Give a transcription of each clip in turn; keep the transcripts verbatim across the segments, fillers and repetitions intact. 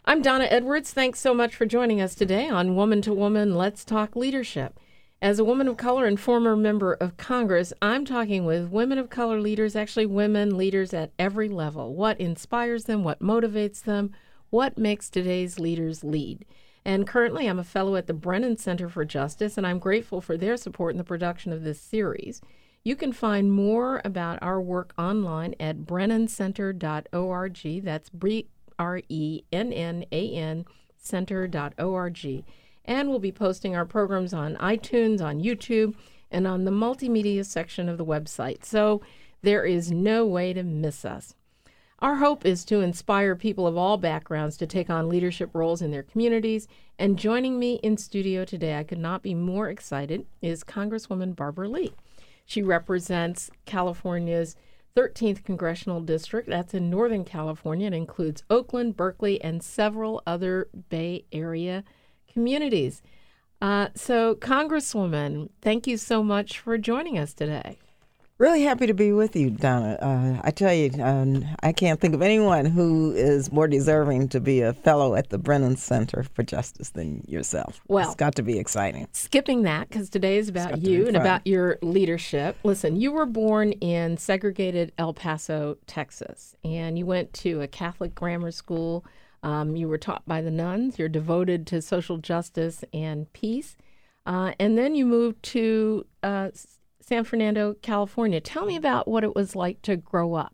I'm Donna Edwards. Thanks so much for joining us today on Woman to Woman, Let's Talk Leadership. As a woman of color and former member of Congress, I'm talking with women of color leaders, actually women leaders at every level. What inspires them, what motivates them, what makes today's leaders lead. And currently I'm a fellow at the Brennan Center for Justice, and I'm grateful for their support in the production of this series. You can find more about our work online at brennan center dot org. That's B R E N N A N center dot org. And we'll be posting our programs on iTunes, on YouTube, and on the multimedia section of the website. So there is no way to miss us. Our hope is to inspire people of all backgrounds to take on leadership roles in their communities. And joining me in studio today, I could not be more excited, is Congresswoman Barbara Lee. She represents California's thirteenth Congressional District. That's in Northern California. It includes Oakland, Berkeley, and several other Bay Area communities. Uh, so, Congresswoman, thank you so much for joining us today. Really happy to be with you, Donna. Uh, I tell you, um, I can't think of anyone who is more deserving to be a fellow at the Brennan Center for Justice than yourself. Well, it's got to be exciting. Skipping that, because today is about you and about your leadership. Listen, you were born in segregated El Paso, Texas, and you went to a Catholic grammar school. Um, you were taught by the nuns. You're devoted to social justice and peace. Uh, and then you moved to uh, San Fernando, California. Tell me about what it was like to grow up.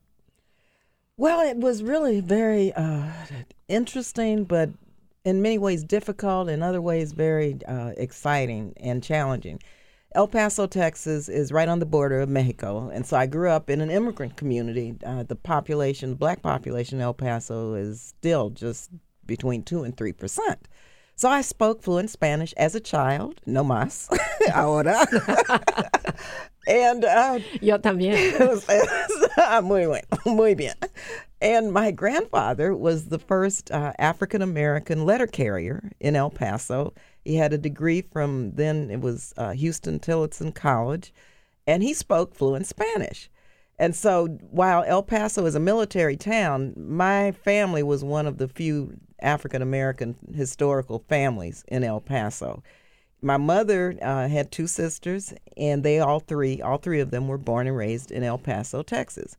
Well, it was really very uh, interesting, but in many ways difficult, in other ways very uh, exciting and challenging. El Paso, Texas is right on the border of Mexico, and so I grew up in an immigrant community. Uh, the population, the black population in El Paso is still just between two and three percent. So I spoke fluent Spanish as a child, no más, ahora. and uh, Yo también. muy bien, muy bien. And my grandfather was the first uh, African-American letter carrier in El Paso. He had a degree from then, it was uh, Houston Tillotson College, and he spoke fluent Spanish. And so while El Paso is a military town, my family was one of the few African-American historical families in El Paso. My mother uh, had two sisters, and they all three, all three of them were born and raised in El Paso, Texas.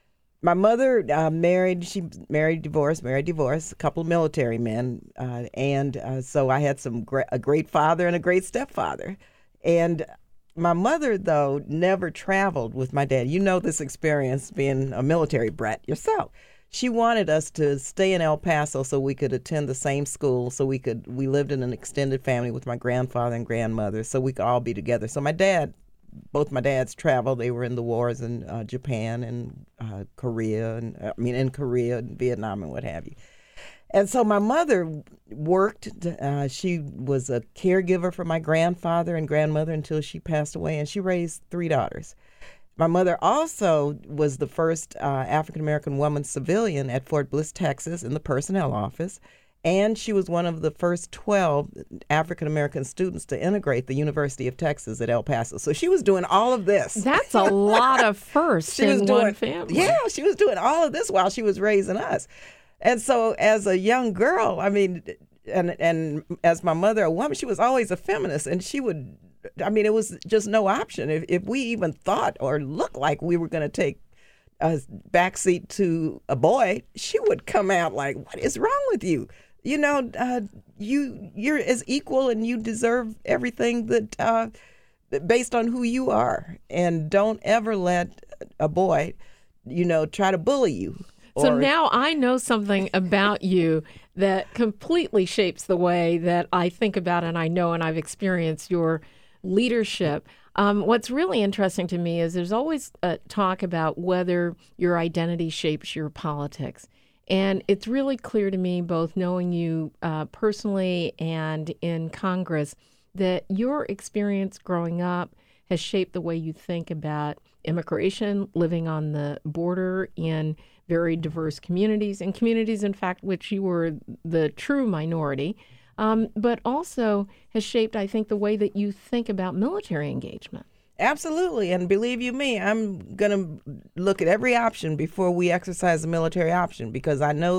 My mother uh, married, she married, divorced, married, divorced, a couple of military men. Uh, and uh, so I had some gra- a great father and a great stepfather. And my mother, though, never traveled with my dad. You know this experience being a military brat yourself. She wanted us to stay in El Paso so we could attend the same school, so we could, we lived in an extended family with my grandfather and grandmother, so we could all be together. So my dad, both my dads traveled. They were in the wars in uh, Japan and uh, Korea, and I mean in Korea and Vietnam and what have you. And so my mother worked. Uh, she was a caregiver for my grandfather and grandmother until she passed away, and she raised three daughters. My mother also was the first uh, African-American woman civilian at Fort Bliss, Texas, in the personnel office. And she was one of the first twelve African-American students to integrate the University of Texas at El Paso. So she was doing all of this. That's a lot of firsts she in was doing, one family. Yeah, she was doing all of this while she was raising us. And so as a young girl, I mean, and and as my mother, a woman, she was always a feminist. And she would, I mean, it was just no option. If, if we even thought or looked like we were going to take a backseat to a boy, she would come out like, what is wrong with you? You know, uh, you, you're as equal and you deserve everything that uh, based on who you are. And don't ever let a boy, you know, try to bully you. So now I know something about you that completely shapes the way that I think about and I know and I've experienced your leadership. Um, what's really interesting to me is there's always a talk about whether your identity shapes your politics. And it's really clear to me, both knowing you uh, personally and in Congress, that your experience growing up has shaped the way you think about immigration, living on the border in very diverse communities, and communities, in fact, which you were the true minority, um, but also has shaped, I think, the way that you think about military engagement. Absolutely. And believe you me, I'm going to look at every option before we exercise the military option, because I know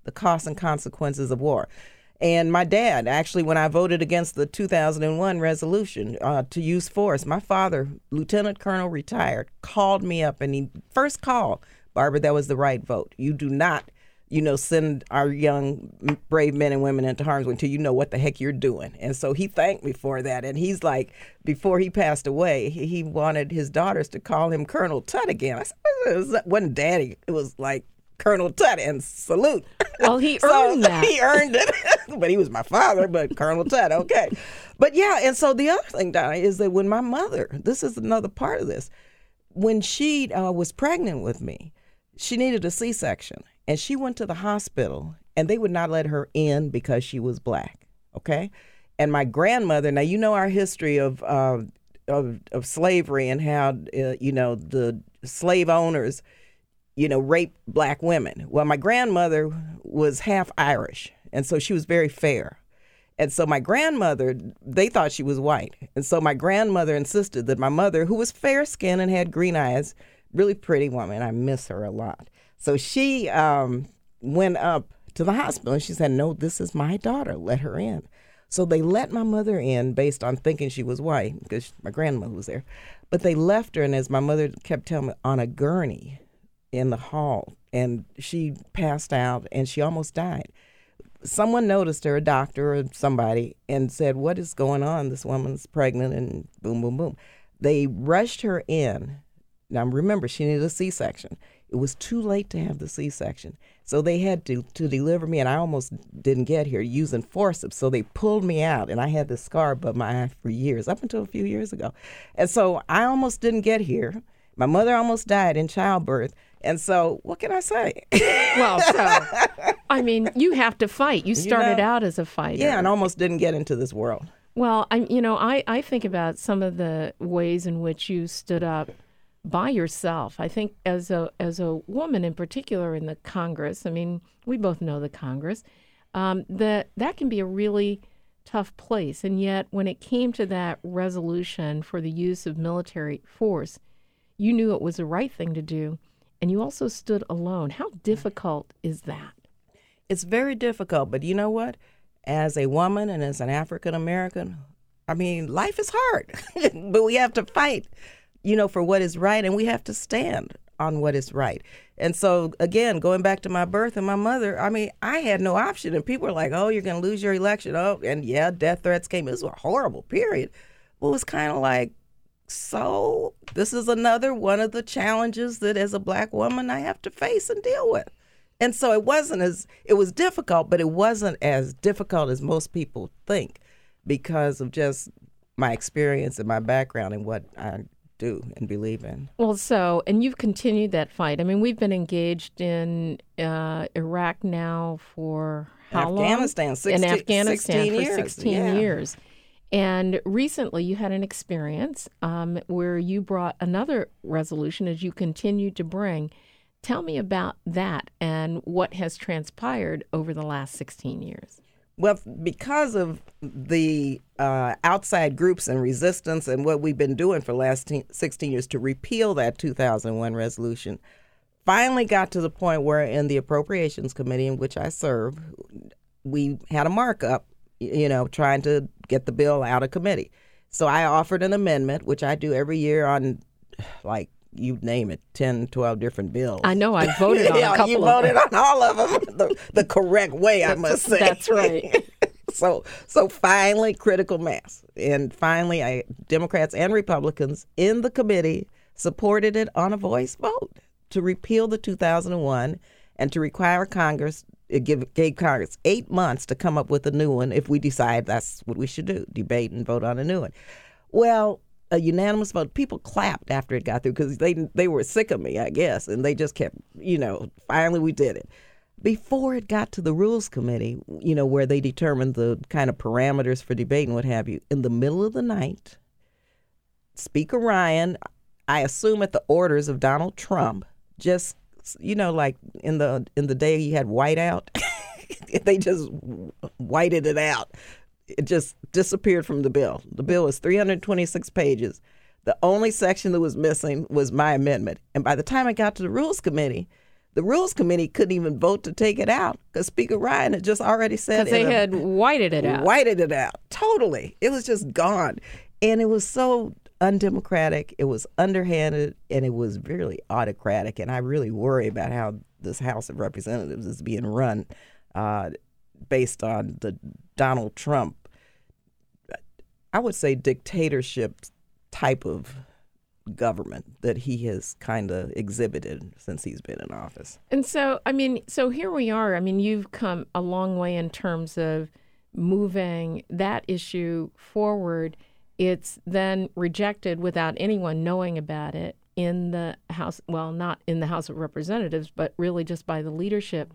the costs and consequences of war. And my dad, actually, when I voted against the two thousand one resolution uh, to use force, my father, Lieutenant Colonel retired, called me up, and he first call, Barbara, that was the right vote. You do not, you know, send our young, brave men and women into harm's way until you know what the heck you're doing. And so he thanked me for that. And he's like, before he passed away, he, he wanted his daughters to call him Colonel Tut again. I said, it was, wasn't Daddy. It was like Colonel Tut, and salute. Well, he so earned that. He earned it. But he was my father, but Colonel Tut, okay. But yeah, and so the other thing, Donna, is that when my mother, this is another part of this, when she uh, was pregnant with me, she needed a C-section, and she went to the hospital, and they would not let her in because she was black, okay? And my grandmother, now you know our history of uh, of, of slavery and how, uh, you know, the slave owners, you know, raped black women. Well, my grandmother was half Irish, and so she was very fair. And so my grandmother, they thought she was white. And so my grandmother insisted that my mother, who was fair-skinned and had green eyes, really pretty woman, I miss her a lot. So she um, went up to the hospital, and she said, no, this is my daughter, let her in. So they let my mother in based on thinking she was white, because my grandmother was there. But they left her, and as my mother kept telling me, on a gurney in the hall, and she passed out, and she almost died. Someone noticed her, a doctor or somebody, and said, what is going on? This woman's pregnant, and boom, boom, boom. They rushed her in. Now, remember, she needed a C-section. It was too late to have the C-section. So they had to, to deliver me, and I almost didn't get here, using forceps. So they pulled me out, and I had this scar above my eye for years, up until a few years ago. And so I almost didn't get here. My mother almost died in childbirth. And so what can I say? Well, so, I mean, you have to fight. You started you know, out as a fighter. Yeah, and almost didn't get into this world. Well, I, you know, I, I think about some of the ways in which you stood up by yourself. I think as a as a woman in particular in the Congress, I mean, we both know the Congress, um, that that can be a really tough place. And yet when it came to that resolution for the use of military force, you knew it was the right thing to do. And you also stood alone. How difficult is that? It's very difficult. But you know what? As a woman and as an African American, I mean, life is hard. But we have to fight, you know, for what is right. And we have to stand on what is right. And so, again, going back to my birth and my mother, I mean, I had no option. And people were like, oh, you're going to lose your election. Oh, and yeah, death threats came. It was a horrible period. Well, it was kind of like, so this is another one of the challenges that as a black woman I have to face and deal with. And so it wasn't as, it was difficult, but it wasn't as difficult as most people think because of just my experience and my background and what I do and believe in. Well, so, and you've continued that fight. I mean, we've been engaged in uh, Iraq now for how Afghanistan, long? sixteen, in Afghanistan for years. sixteen yeah. years. And recently you had an experience um, where you brought another resolution as you continued to bring. Tell me about that and what has transpired over the last sixteen years. Well, because of the uh, outside groups and resistance and what we've been doing for the last sixteen years to repeal that two thousand one resolution, finally got to the point where in the Appropriations Committee in which I serve, we had a markup, you know, trying to get the bill out of committee. So I offered an amendment, which I do every year on, like, you name it, ten, twelve different bills. I know. I voted on yeah, a couple you of voted them. on all of them the, the correct way, I must say. That's right. so so finally, critical mass. And finally, I, Democrats and Republicans in the committee supported it on a voice vote to repeal the two thousand one and to require Congress, it give, gave Congress eight months to come up with a new one if we decide that's what we should do, debate and vote on a new one. Well, a unanimous vote. People clapped after it got through because they they were sick of me, I guess, and they just kept, you know, finally we did it. Before it got to the Rules Committee, you know, where they determined the kind of parameters for debate and what have you, in the middle of the night, Speaker Ryan, I assume at the orders of Donald Trump, just, you know, like in the in the day he had whiteout, they just whited it out. It just disappeared from the bill. The bill was three hundred twenty-six pages. The only section that was missing was my amendment. And by the time I got to the Rules Committee, The Rules Committee couldn't even vote to take it out because Speaker Ryan had just already said Because they in a- had whited it out. whited it out. Totally. It was just gone. And it was so undemocratic. It was underhanded, and it was really autocratic. And I really worry about how this House of Representatives is being run uh, based on the Donald Trump, I would say, dictatorship type of government that he has kind of exhibited since he's been in office. And so, I mean, so here we are. I mean, you've come a long way in terms of moving that issue forward. It's then rejected without anyone knowing about it in the House, well, not in the House of Representatives, but really just by the leadership.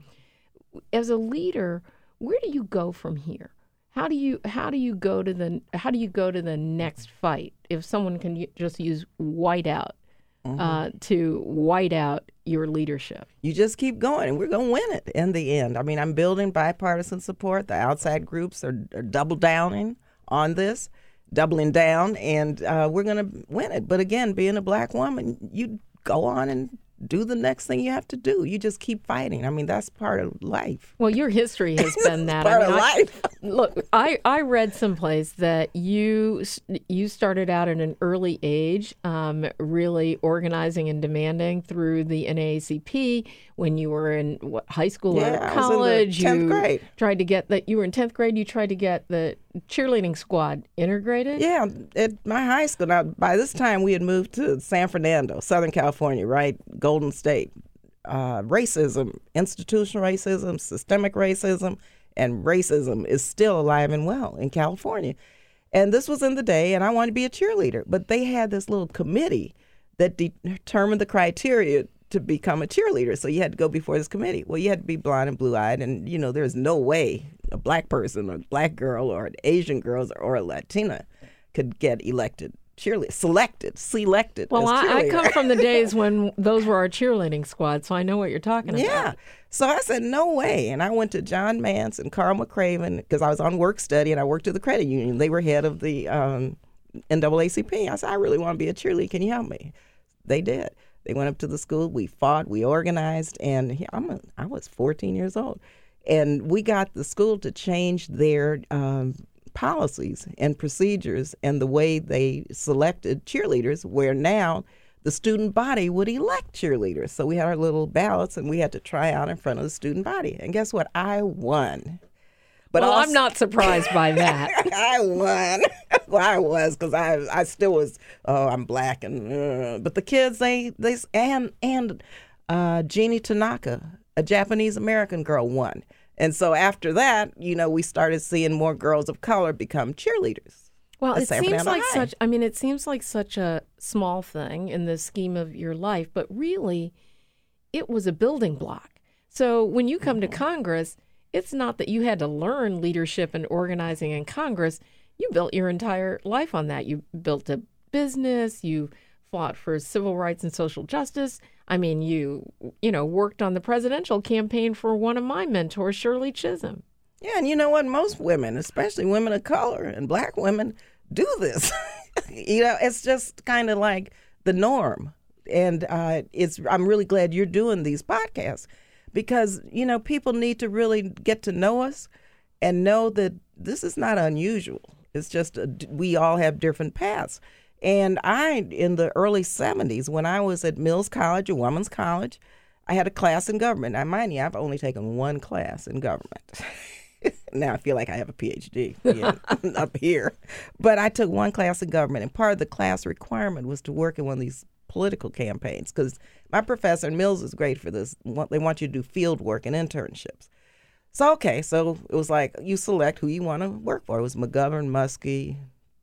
As a leader, where do you go from here? How do you how do you go to the how do you go to the next fight if someone can just use whiteout mm-hmm. uh, to white out your leadership? You just keep going, and we're going to win it in the end. I mean, I'm building bipartisan support. The outside groups are, are double downing on this, doubling down, and uh, we're going to win it. But again, being a black woman, you go on and do the next thing you have to do. You just keep fighting. I mean, that's part of life. Well, your history has been that. part I mean, of I, life. Look, I, I read someplace that you you started out at an early age, um, really organizing and demanding through the N double A C P when you were in what, high school Yeah, or I was in the college. tenth you grade. tried to get that. You were in tenth grade. You tried to get the cheerleading squad integrated. Yeah, at my high school. Now, by this time, we had moved to San Fernando, Southern California, right? Golden State. Uh, racism, institutional racism, systemic racism, and racism is still alive and well in California. And this was in the day, and I wanted to be a cheerleader. But they had this little committee that de- determined the criteria to become a cheerleader. So you had to go before this committee. Well, you had to be blonde and blue-eyed, and, you know, there's no way a black person or a black girl or an Asian girl or a Latina could get elected cheerleader, selected, selected Well, as I, I cheerleader. come from the days when those were our cheerleading squads, so I know what you're talking about. Yeah. So I said, no way. And I went to John Mance and Carl McCraven because I was on work study and I worked at the credit union. They were head of the um, N double A C P. I said, I really want to be a cheerleader. Can you help me? They did. They went up to the school. We fought. We organized. And he- I'm a, I was fourteen years old. And we got the school to change their um, policies and procedures and the way they selected cheerleaders, where now the student body would elect cheerleaders. So we had our little ballots and we had to try out in front of the student body. And guess what? I won. But Well, also, I'm not surprised by that. I won. Well, I was because I I still was. Oh, I'm black and. Uh, but the kids they they and and uh, Jeannie Tanaka, a Japanese American girl, won. And so after that, you know, we started seeing more girls of color become cheerleaders. Well, at it San seems Fernando like High. such, I mean, it seems like such a small thing in the scheme of your life, but really it was a building block. So when you come to Congress, it's not that you had to learn leadership and organizing in Congress. You built your entire life on that. You built a business, you fought for civil rights and social justice. I mean, you, you know, worked on the presidential campaign for one of my mentors, Shirley Chisholm. Yeah, and you know what? Most women, especially women of color and black women, do this. You know, it's just kind of like the norm. And uh, it's I'm really glad you're doing these podcasts because, you know, people need to really get to know us and know that this is not unusual. It's just a, we all have different paths. And I, in the early seventies, when I was at Mills College, a women's college, I had a class in government. Now, mind you, I've only taken one class in government. Now I feel like I have a P H D yeah, up here. But I took one class in government, and part of the class requirement was to work in one of these political campaigns because my professor in Mills is great for this. They want you to do field work and internships. So, okay, so it was like you select who you want to work for. It was McGovern, Muskie,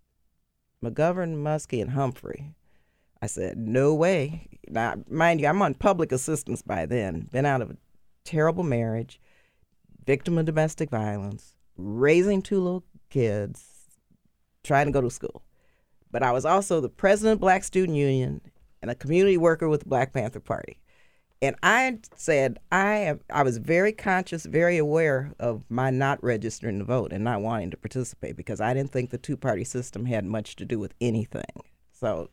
McGovern, Muskie, and Humphrey. I said, no way. Now, mind you, I'm on public assistance by then, been out of a terrible marriage, victim of domestic violence, raising two little kids, trying to go to school. But I was also the president of Black Student Union and a community worker with the Black Panther Party. And I said, I am, I was very conscious, very aware of my not registering to vote and not wanting to participate because I didn't think the two-party system had much to do with anything. So,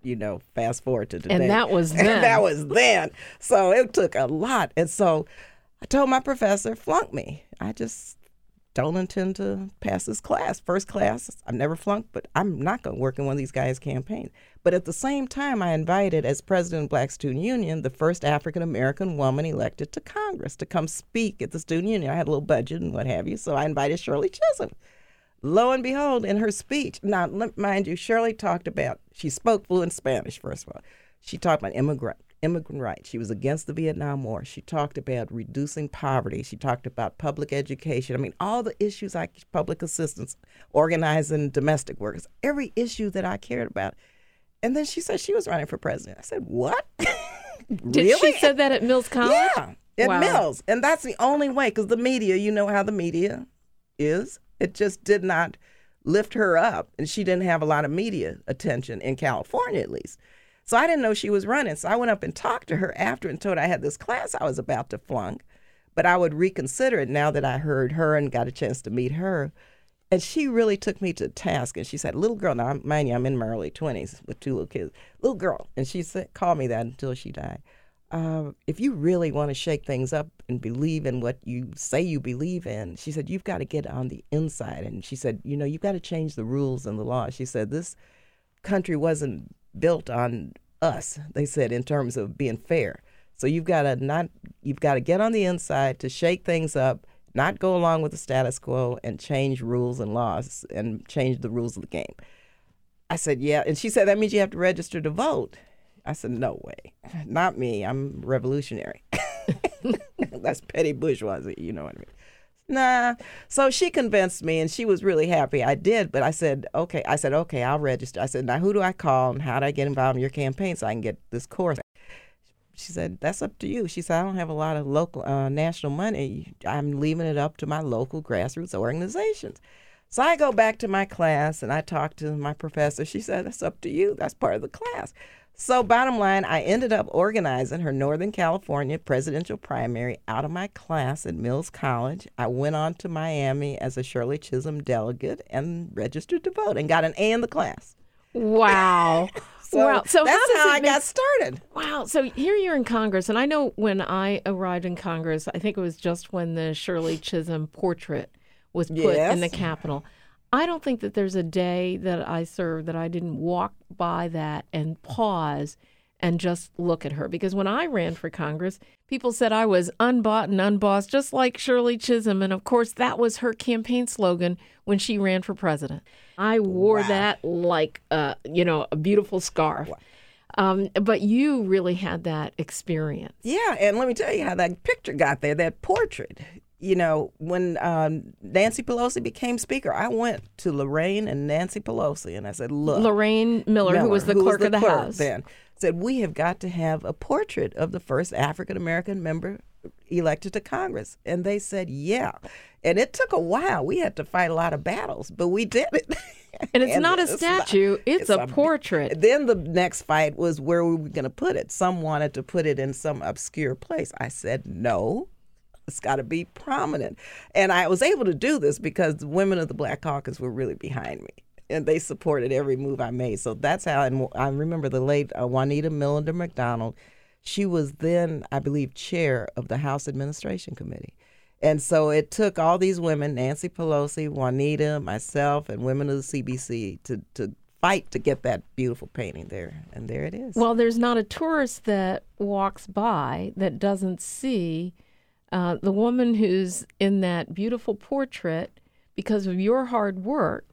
you know, fast forward to today. And that was then. And that was then. So it took a lot. And so I told my professor, flunk me. I just don't intend to pass this class. First class, I've never flunked, but I'm not going to work in one of these guys' campaigns. But at the same time, I invited, as president of Black Student Union, the first African-American woman elected to Congress to come speak at the Student Union. I had a little budget and what have you, so I invited Shirley Chisholm. Lo and behold, in her speech, now, mind you, Shirley talked about, she spoke fluent Spanish, first of all. She talked about immigrant, immigrant rights. She was against the Vietnam War. She talked about reducing poverty. She talked about public education. I mean, all the issues like public assistance, organizing domestic workers, every issue that I cared about. And then she said she was running for president. I said, what? Did Really? she said that at Mills College? Yeah, at Wow. Mills. And that's the only way, because the media, you know how the media is. It just did not lift her up, and she didn't have a lot of media attention in California, at least. So I didn't know she was running. So I went up and talked to her after and told her I had this class I was about to flunk, but I would reconsider it now that I heard her and got a chance to meet her. And she really took me to task. And she said, little girl, now, mind you, I'm in my early twenties with two little kids, little girl. And she said, called me that until she died. Uh, if you really want to shake things up and believe in what you say you believe in, she said, you've got to get on the inside. And she said, you know, you've got to change the rules and the laws. She said, this country wasn't built on us, they said, in terms of being fair. So you've got to not, you've got to get on the inside to shake things up, not go along with the status quo, and change rules and laws and change the rules of the game. I said, yeah. And she said, that means you have to register to vote. I said, no way. Not me. I'm revolutionary. That's petty bourgeoisie, you know what I mean? Nah. So she convinced me, and she was really happy I did. But I said, okay. I said, okay, I'll register. I said, now who do I call, and how do I get involved in your campaign so I can get this course? She said, that's up to you. She said, I don't have a lot of local, uh, national money. I'm leaving it up to my local grassroots organizations. So I go back to my class, and I talk to my professor. She said, that's up to you. That's part of the class. So bottom line, I ended up organizing her Northern California presidential primary out of my class at Mills College. I went on to Miami as a Shirley Chisholm delegate and registered to vote and got an A in the class. Wow. So, wow. So that's how, does how it I make- got started. Wow. So here you're in Congress, and I know when I arrived in Congress, I think it was just when the Shirley Chisholm portrait was put Yes. in the Capitol. I don't think that there's a day that I served that I didn't walk by that and pause and just look at her. Because when I ran for Congress, people said I was unbought and unbossed, just like Shirley Chisholm. And of course, that was her campaign slogan when she ran for president. I wore Wow. that like, uh, you know, a beautiful scarf. Wow. Um, but you really had that experience. Yeah, and let me tell you how that picture got there, that portrait. You know, when um, Nancy Pelosi became Speaker, I went to Lorraine and Nancy Pelosi, and I said, look. Lorraine Miller, who was the clerk of the clerk House. then, said, we have got to have a portrait of the first African-American member elected to Congress. And they said, yeah. And it took a while. We had to fight a lot of battles, but we did it. And it's not a not- statue, it's, a, portrait. Then the next fight was where we were going to put it. Some wanted to put it in some obscure place. I said, no. It's got to be prominent. And I was able to do this because the women of the Black Caucus were really behind me. And they supported every move I made. So that's how, and I remember the late uh, Juanita Millender McDonald. She was then, I believe, chair of the House Administration Committee. And so it took all these women, Nancy Pelosi, Juanita, myself, and women of the C B C to, to fight to get that beautiful painting there. And there it is. Well, there's not a tourist that walks by that doesn't see uh, the woman who's in that beautiful portrait because of your hard work,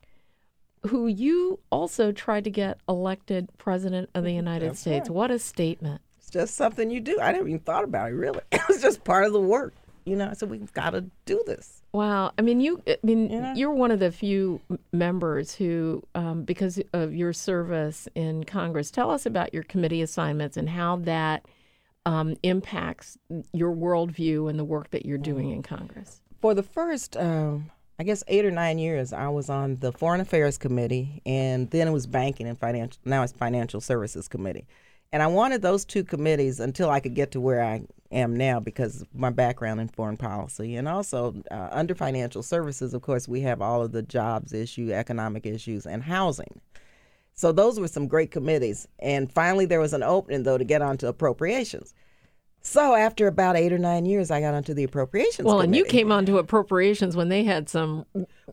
who you also tried to get elected president of the United That's States. right. What a statement. It's just something you do. I never even thought about it, really. It was just part of the work. You know, I said, we've got to do this. Wow. I mean, you, I mean, Yeah. you're one of the few m- members who, um, because of your service in Congress, tell us about your committee assignments and how that um, impacts your worldview and the work that you're doing in Congress. For the first, um, I guess, eight or nine years, I was on the Foreign Affairs Committee, and then it was Banking and Financial, now it's Financial Services Committee. And I wanted those two committees until I could get to where I am now because of my background in foreign policy. And also, uh, under financial services, of course, we have all of the jobs issue, economic issues, and housing. So those were some great committees. And finally, there was an opening, though, to get onto appropriations. So after about eight or nine years, I got onto the appropriations Well, committee. and you came onto appropriations when they had some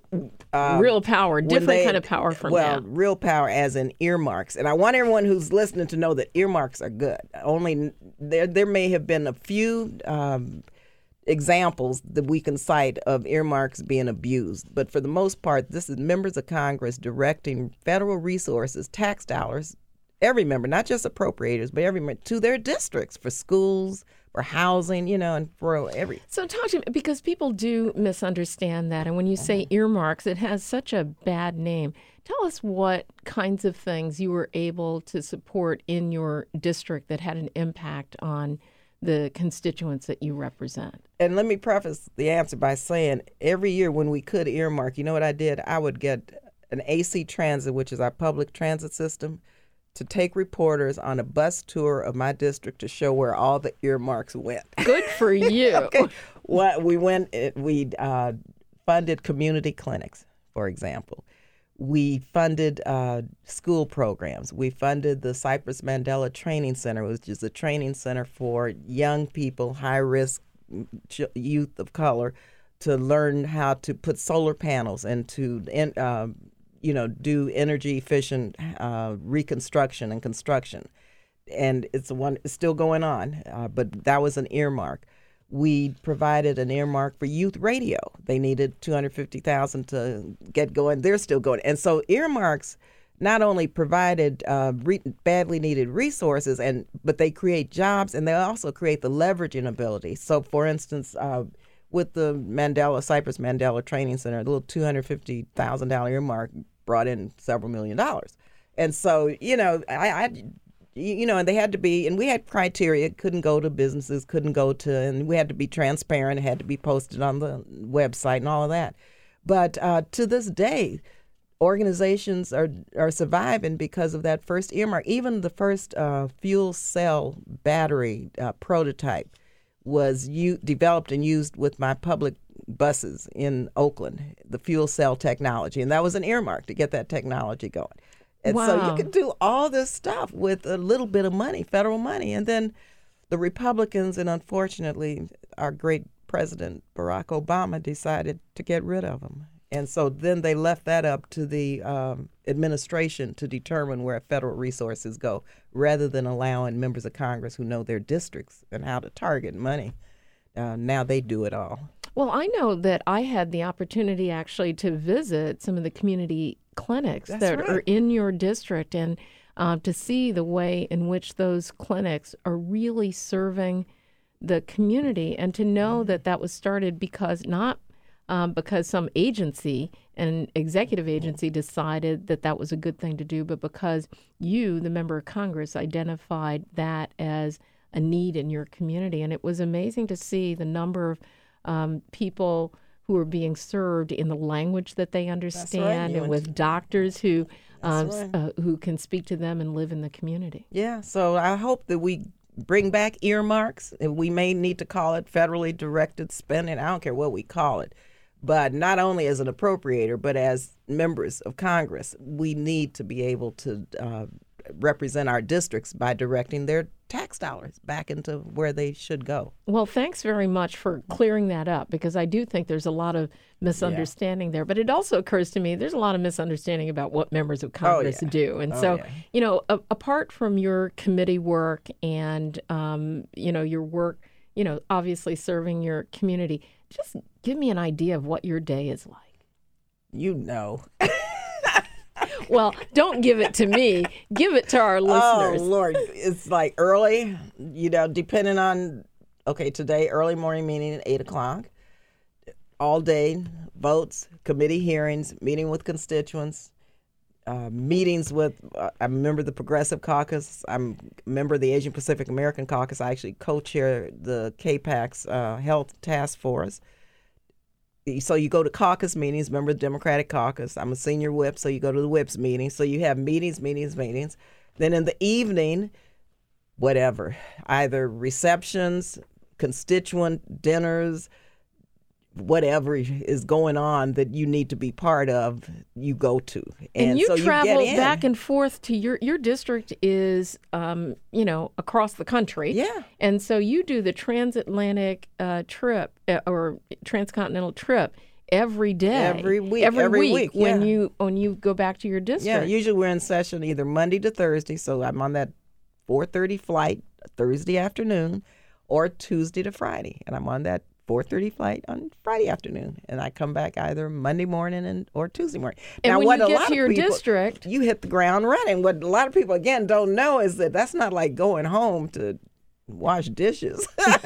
Um, real power, different they- kind of power from well, now. real power as in earmarks. And I want everyone who's listening to know that earmarks are good. Only there there may have been a few um, examples that we can cite of earmarks being abused. But for the most part, this is members of Congress directing federal resources, tax dollars, every member, not just appropriators, but every member, to their districts for schools, for housing, you know, and for every. So talk to me, because people do misunderstand that. And when you say earmarks, it has such a bad name. Tell us what kinds of things you were able to support in your district that had an impact on the constituents that you represent. And let me preface the answer by saying every year when we could earmark, you know what I did? I would get an A C Transit, which is our public transit system, to take reporters on a bus tour of my district to show where all the earmarks went. Good for you. Okay. What we went, we uh, funded community clinics, for example. We funded uh, school programs. We funded the Cypress Mandela Training Center, which is a training center for young people, high-risk ch- youth of color, to learn how to put solar panels and to, in, uh, you know, do energy-efficient uh, reconstruction and construction. And it's one it's still going on, uh, but that was an earmark. We provided an earmark for youth radio. They needed two hundred fifty thousand dollars to get going. They're still going. And so earmarks not only provided uh, re- badly needed resources, and but they create jobs, and they also create the leveraging ability. So, for instance, uh, with the Mandela Cypress Mandela Training Center, the little two hundred fifty thousand dollars earmark brought in several million dollars. And so, you know, I, I you know, and they had to be, and we had criteria, couldn't go to businesses, couldn't go to, and we had to be transparent, it had to be posted on the website and all of that. But uh, to this day, organizations are, are surviving because of that first earmark. Even the first uh, fuel cell battery uh, prototype was u- developed and used with my public buses in Oakland, the fuel cell technology. And that was an earmark to get that technology going. And wow. so you can do all this stuff with a little bit of money, federal money. And then the Republicans, and unfortunately our great President Barack Obama, decided to get rid of them. And so then they left that up to the um, administration to determine where federal resources go, rather than allowing members of Congress who know their districts and how to target money. Uh, now they do it all. Well, I know that I had the opportunity actually to visit some of the community clinics That's that right. are in your district, and uh, to see the way in which those clinics are really serving the community, and to know mm-hmm. that that was started because not um, because some agency, an executive agency, decided that that was a good thing to do, but because you, the member of Congress, identified that as a need in your community. And it was amazing to see the number of um, people who are being served in the language that they understand, right. and with doctors who um, right. uh, who can speak to them and live in the community. Yeah, so I hope that we bring back earmarks. We may need to call it federally directed spending. I don't care what we call it. But not only as an appropriator, but as members of Congress, we need to be able to uh, represent our districts by directing their tax dollars back into where they should go. Well, thanks very much for clearing that up, because I do think there's a lot of misunderstanding yeah. there. But it also occurs to me there's a lot of misunderstanding about what members of Congress oh, yeah. do. And oh, so, yeah. you know, a- apart from your committee work and, um, you know, your work, you know, obviously serving your community, just give me an idea of what your day is like. You know. Well, don't give it to me. Give it to our listeners. Oh, Lord. It's like early, you know, depending on, okay, today, early morning meeting at eight o'clock. All day, votes, committee hearings, meeting with constituents, uh, meetings with, uh, I'm a member of the Progressive Caucus. I'm a member of the Asian Pacific American Caucus. I actually co-chair the K PAC's uh, Health Task Force. So you go to caucus meetings, member of the Democratic Caucus. I'm a senior whip, so you go to the whips meetings. So you have meetings, meetings, meetings. Then in the evening, whatever, either receptions, constituent dinners, whatever is going on that you need to be part of, you go to. And, and you so travel you get in. back and forth to your your district is, um, you know, across the country. Yeah. And so you do the transatlantic uh, trip uh, or transcontinental trip every day, Every week, every, every week, week, when yeah. you when you go back to your district. Yeah, usually we're in session either Monday to Thursday, so I'm on that four thirty flight Thursday afternoon, or Tuesday to Friday, and I'm on that four thirty flight on Friday afternoon, and I come back either Monday morning and or Tuesday morning. And now, when what you a get lot to of your people, district, you hit the ground running. What a lot of people again don't know is that that's not like going home to wash dishes.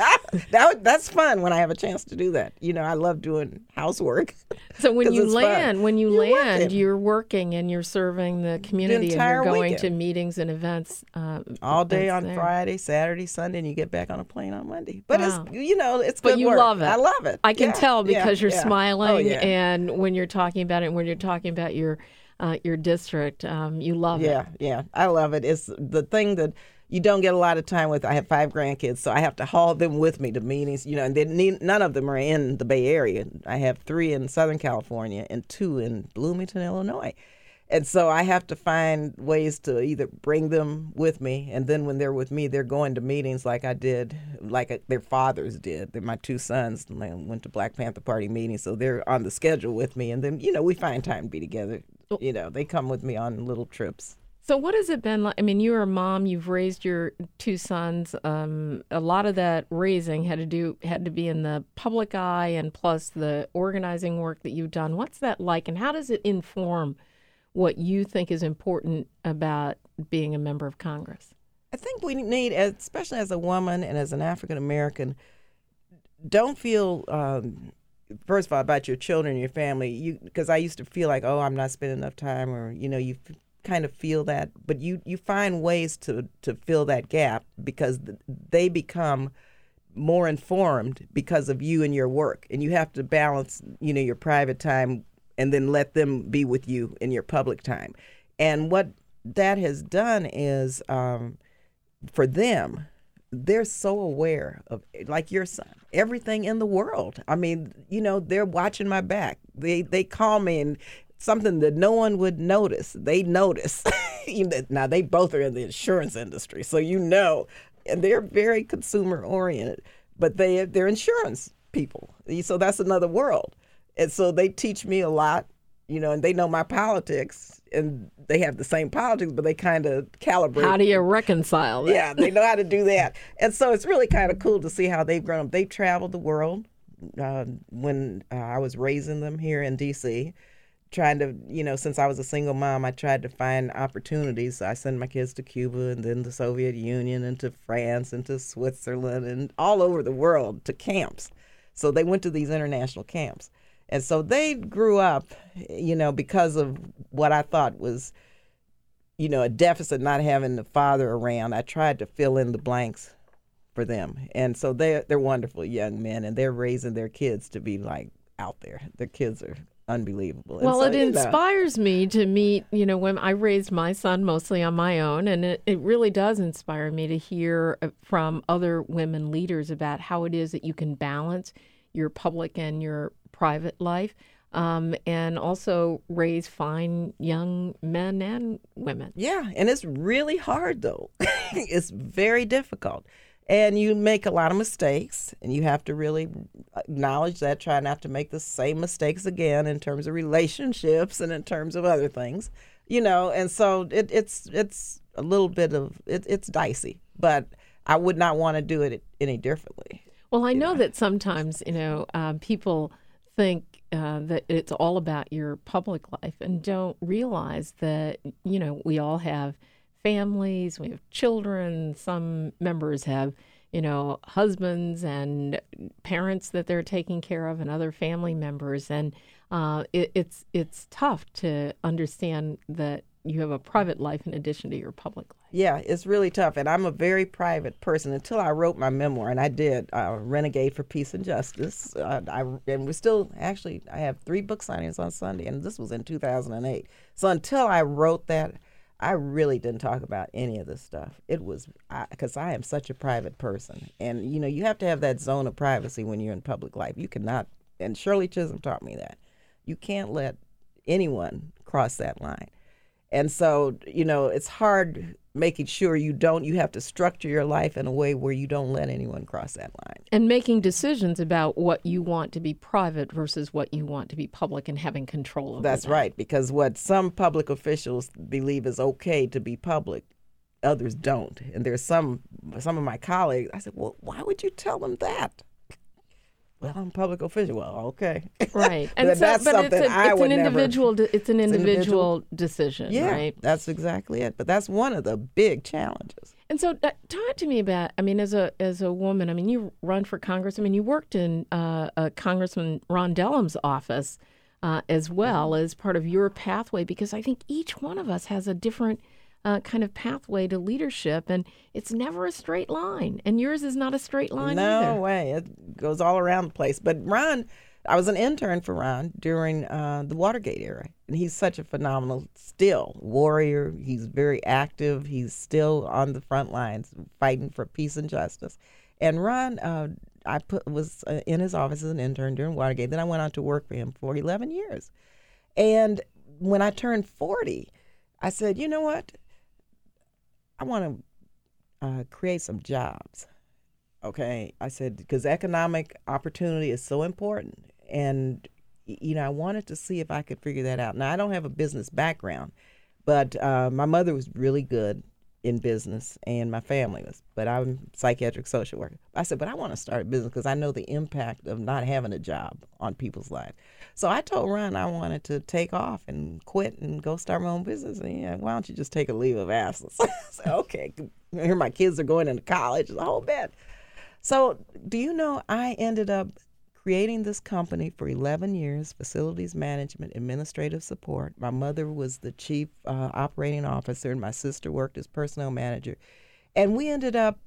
that that's fun when I have a chance to do that. You know, I love doing housework. so when 'cause you it's land, fun. when you You're land, working. you're working and you're serving the community, and entire you're going weekend. to meetings and events uh, all day events on there. Friday, Saturday, Sunday, and you get back on a plane on Monday. But Wow. it's you know it's But good you work. love it. I love it. I can Yeah, tell yeah, because you're yeah. smiling, Oh, yeah. and when you're talking about it, and when you're talking about your uh, your district, um, you love it. Yeah, yeah, I love it. It's the thing that you don't get a lot of time with. I have five grandkids, so I have to haul them with me to meetings. You know, and they need, none of them are in the Bay Area. I have three in Southern California and two in Bloomington, Illinois. And so I have to find ways to either bring them with me, and then when they're with me, they're going to meetings like I did, like their fathers did. They're my two sons went to Black Panther Party meetings, so they're on the schedule with me. And then, you know, we find time to be together. You know, they come with me on little trips. So what has it been like? I mean, you're a mom. You've raised your two sons. Um, a lot of that raising had to do had to be in the public eye, and plus the organizing work that you've done. What's that like, and how does it inform what you think is important about being a member of Congress? I think we need, especially as a woman and as an African American, don't feel, um, first of all, about your children and your family. You because I used to feel like, oh, I'm not spending enough time, or you know, you f- kind of feel that, but you you find ways to to fill that gap because th- they become more informed because of you and your work, and you have to balance, you know, your private time and then let them be with you in your public time. And what that has done is, um, for them, they're so aware of, like your son, everything in the world. I mean, you know, they're watching my back. They they call me, and something that no one would notice, they notice. Now, they both are in the insurance industry, so you know, and they're very consumer oriented, but they, they're insurance people. So that's another world. And so they teach me a lot, you know, and they know my politics, and they have the same politics, but they kind of calibrate. How do you reconcile that? Yeah, they know how to do that. And so it's really kind of cool to see how they've grown up. They've traveled the world. Uh, when uh, I was raising them here in D C, trying to, you know, since I was a single mom, I tried to find opportunities. So I sent my kids to Cuba and then the Soviet Union and to France and to Switzerland and all over the world to camps. So they went to these international camps. And so they grew up, you know, because of what I thought was, you know, a deficit, not having the father around. I tried to fill in the blanks for them. And so they're, they're wonderful young men, and they're raising their kids to be like out there. Their kids are unbelievable. And Well, so, it you know, inspires me to meet, you know, when I raised my son mostly on my own, and it, it really does inspire me to hear from other women leaders about how it is that you can balance your public and your private life, um, and also raise fine young men and women. Yeah, and it's really hard, though. It's very difficult. And you make a lot of mistakes, and you have to really acknowledge that, try not to make the same mistakes again in terms of relationships and in terms of other things, you know. And so it, it's it's a little bit of, it, it's dicey, but I would not want to do it any differently. Well, I know that sometimes, you know, um, people think uh, that it's all about your public life and don't realize that, you know, we all have families, we have children, some members have, you know, husbands and parents that they're taking care of and other family members. And uh, it, it's it's tough to understand that you have a private life in addition to your public life. Yeah, it's really tough. And I'm a very private person until I wrote my memoir, and I did, uh, Renegade for Peace and Justice. Uh, I, and we're still, actually, I have three book signings on Sunday, and this was in two thousand eight. So until I wrote that, I really didn't talk about any of this stuff. It was, because I, I am such a private person. And, you know, you have to have that zone of privacy when you're in public life. You cannot And Shirley Chisholm taught me that. You can't let anyone cross that line. And so, you know, it's hard making sure you don't, you have to structure your life in a way where you don't let anyone cross that line. And making decisions about what you want to be private versus what you want to be public and having control over That's that. right, because what some public officials believe is okay to be public, others don't. And there's some, some of my colleagues, I said, well, why would you tell them that? Well, I'm a public official. Well, okay. Right. And And so, that's but something it's, a, I it's would an never- individual. de- It's an It's an individual, individual- decision, Yeah, right? that's exactly it. But that's one of the big challenges. And so, uh, talk to me about. I mean, as a as a woman, I mean, you run for Congress. I mean, you worked in uh, uh, Congressman Ron Dellum's office uh, as well as part of your pathway, because I think each one of us has a different uh, kind of pathway to leadership, and it's never a straight line. And yours is not a straight line No either. way. It goes all around the place. But Ron, I was an intern for Ron during uh, the Watergate era. And he's such a phenomenal, still, warrior. He's very active. He's still on the front lines fighting for peace and justice. And Ron, uh, I put was uh, in his office as an intern during Watergate. Then I went on to work for him for eleven years. And when I turned forty, I said, you know what? I want to uh, create some jobs. Okay, I said, because economic opportunity is so important. And, y- you know, I wanted to see if I could figure that out. Now, I don't have a business background, but uh, my mother was really good in business and my family was, but I'm a psychiatric social worker. I said, but I want to start a business because I know the impact of not having a job on people's lives. So I told Ron I wanted to take off and quit and go start my own business. And yeah, why don't you just take a leave of absence? I said, okay, here my kids are going into college, the whole bit. So do you know I ended up creating this company for eleven years, facilities management, administrative support. My mother was the chief uh, operating officer, and my sister worked as personnel manager. And we ended up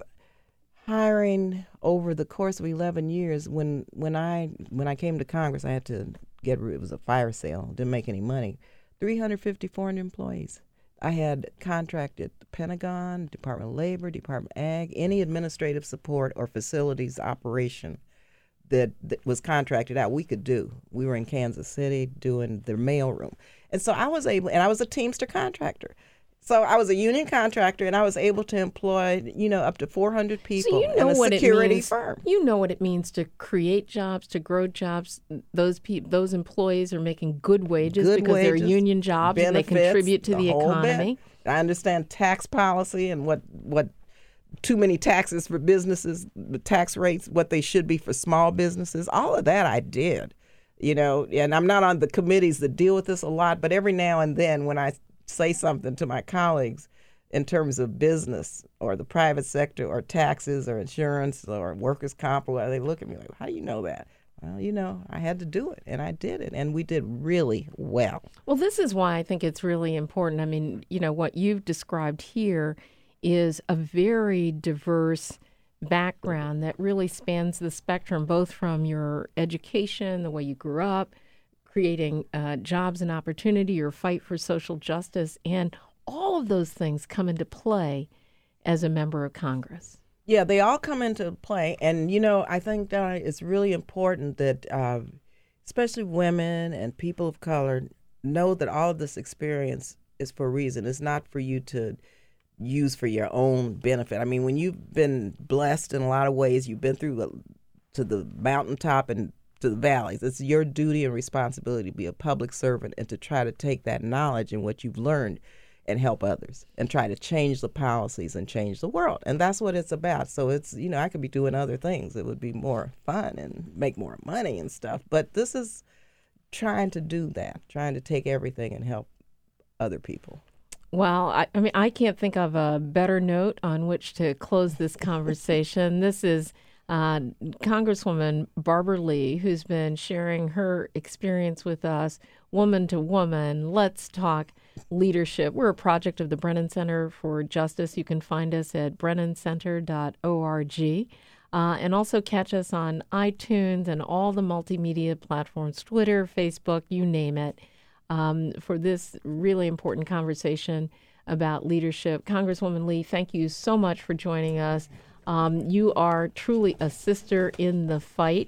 hiring over the course of eleven years. When when I when I came to Congress, I had to get rid. It was a fire sale. Didn't make any money. three hundred fifty foreign employees. I had contracted the Pentagon, Department of Labor, Department of Ag, any administrative support or facilities operation that, that was contracted out, we could do. We were in Kansas City doing the mailroom. And so I was able, and I was a Teamster contractor. So I was a union contractor, and I was able to employ, you know, up to four hundred people So you know in a what security it means. firm. You know what it means to create jobs, to grow jobs. Those people, those employees are making good wages Good because they're wages, union jobs and they benefits, contribute to the, whole bit. economy. I understand tax policy and what what too many taxes for businesses, the tax rates, what they should be for small businesses. All of that I did, you know. And I'm not on the committees that deal with this a lot, but every now and then when I say something to my colleagues in terms of business or the private sector or taxes or insurance or workers' comp, or whatever, they look at me like, how do you know that? Well, you know, I had to do it, and I did it, and we did really well. Well, this is why I think it's really important. I mean, you know, what you've described here is a very diverse background that really spans the spectrum, both from your education, the way you grew up, creating uh, jobs and opportunity, your fight for social justice, and all of those things come into play as a member of Congress. Yeah, they all come into play. And, you know, I think that it's really important that uh, especially women and people of color know that all of this experience is for a reason. It's not for you to use for your own benefit. I mean, when you've been blessed in a lot of ways, you've been through the, to the mountaintop and to the valleys, it's your duty and responsibility to be a public servant and to try to take that knowledge and what you've learned and help others and try to change the policies and change the world. And that's what it's about. So it's, you know, I could be doing other things. It would be more fun and make more money and stuff. But this is trying to do that, trying to take everything and help other people. Well, I, I mean, I can't think of a better note on which to close this conversation. This is uh, Congresswoman Barbara Lee, who's been sharing her experience with us, woman to woman. Let's talk leadership. We're a project of the Brennan Center for Justice. You can find us at brennan center dot org. Uh, and also catch us on iTunes and all the multimedia platforms, Twitter, Facebook, you name it, um, for this really important conversation about leadership. Congresswoman Lee, thank you so much for joining us. Um, you are truly a sister in the fight,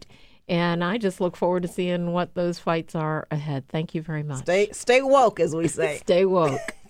And I just look forward to seeing what those fights are ahead. Thank you very much. Stay, stay woke, as we say. Stay woke.